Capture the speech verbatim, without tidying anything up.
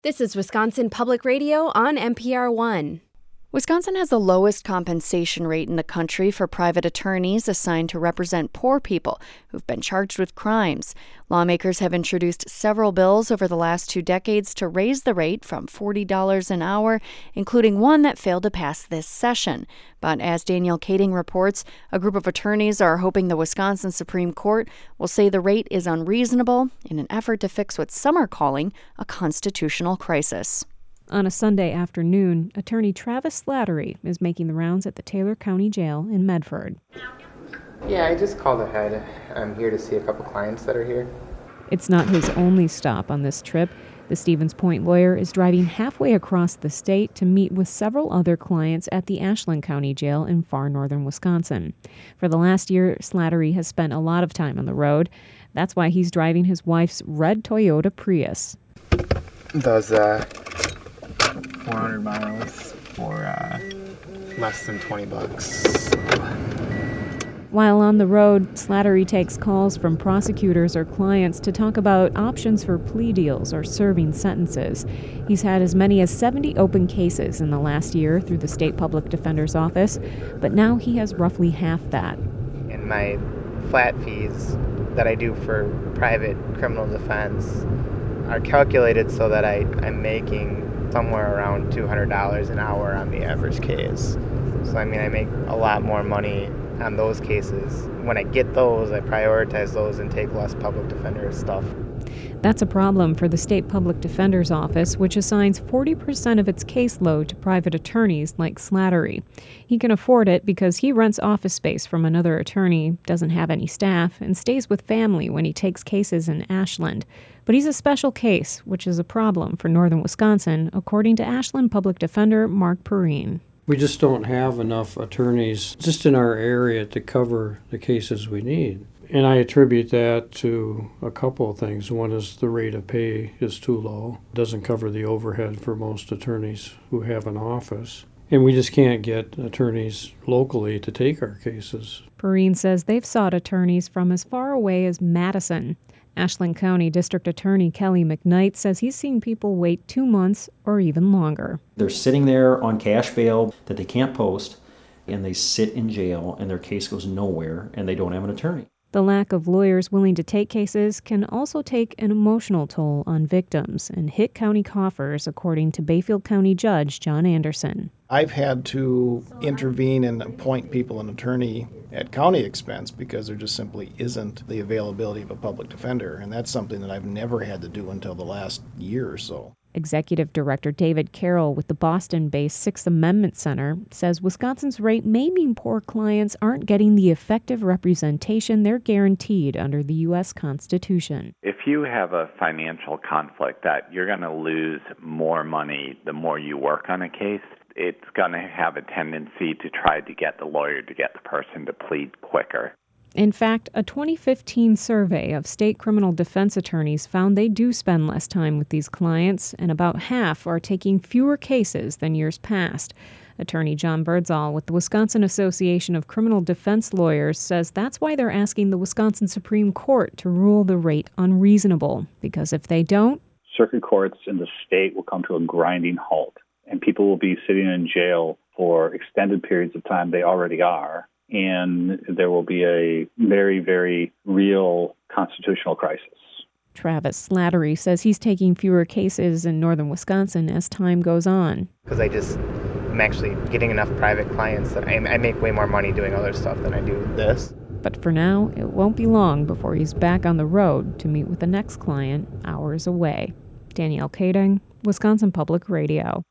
This is Wisconsin Public Radio on N P R One. Wisconsin has the lowest compensation rate in the country for private attorneys assigned to represent poor people who've been charged with crimes. Lawmakers have introduced several bills over the last two decades to raise the rate from forty dollars an hour, including one that failed to pass this session. But as Danielle Kading reports, a group of attorneys are hoping the Wisconsin Supreme Court will say the rate is unreasonable in an effort to fix what some are calling a constitutional crisis. On a Sunday afternoon, attorney Travis Slattery is making the rounds at the Taylor County Jail in Medford. Yeah, I just called ahead. I'm here to see a couple clients that are here. It's not his only stop on this trip. The Stevens Point lawyer is driving halfway across the state to meet with several other clients at the Ashland County Jail in far northern Wisconsin. For the last year, Slattery has spent a lot of time on the road. That's why he's driving his wife's red Toyota Prius. Those, uh... four hundred miles for uh, less than twenty bucks. While on the road, Slattery takes calls from prosecutors or clients to talk about options for plea deals or serving sentences. He's had as many as seventy open cases in the last year through the State Public Defender's Office, but now he has roughly half that. And my flat fees that I do for private criminal defense are calculated so that I, I'm making somewhere around two hundred dollars an hour on the average case. So, I mean, I make a lot more money on those cases. When I get those, I prioritize those and take less public defender stuff. That's a problem for the State Public Defender's Office, which assigns forty percent of its caseload to private attorneys like Slattery. He can afford it because he rents office space from another attorney, doesn't have any staff, and stays with family when he takes cases in Ashland. But he's a special case, which is a problem for northern Wisconsin, according to Ashland Public Defender Mark Perrine. We just don't have enough attorneys just in our area to cover the cases we need. And I attribute that to a couple of things. One is the rate of pay is too low. It doesn't cover the overhead for most attorneys who have an office. And we just can't get attorneys locally to take our cases. Perrine says they've sought attorneys from as far away as Madison. Ashland County District Attorney Kelly McKnight says he's seen people wait two months or even longer. They're sitting there on cash bail that they can't post, and they sit in jail, and their case goes nowhere, and they don't have an attorney. The lack of lawyers willing to take cases can also take an emotional toll on victims and hit county coffers, according to Bayfield County Judge John Anderson. I've had to intervene and appoint people an attorney at county expense because there just simply isn't the availability of a public defender, and that's something that I've never had to do until the last year or so. Executive Director David Carroll with the Boston-based Sixth Amendment Center says Wisconsin's rate may mean poor clients aren't getting the effective representation they're guaranteed under the U S Constitution. If you have a financial conflict that you're going to lose more money the more you work on a case, it's going to have a tendency to try to get the lawyer to get the person to plead quicker. In fact, a twenty fifteen survey of state criminal defense attorneys found they do spend less time with these clients, and about half are taking fewer cases than years past. Attorney John Birdsall with the Wisconsin Association of Criminal Defense Lawyers says that's why they're asking the Wisconsin Supreme Court to rule the rate unreasonable, because if they don't, circuit courts in the state will come to a grinding halt, and people will be sitting in jail for extended periods of time. They already are. And there will be a very, very real constitutional crisis. Travis Slattery says he's taking fewer cases in northern Wisconsin as time goes on. Because I just, I'm actually getting enough private clients that I, I make way more money doing other stuff than I do this. But for now, it won't be long before he's back on the road to meet with the next client hours away. Danielle Kading, Wisconsin Public Radio.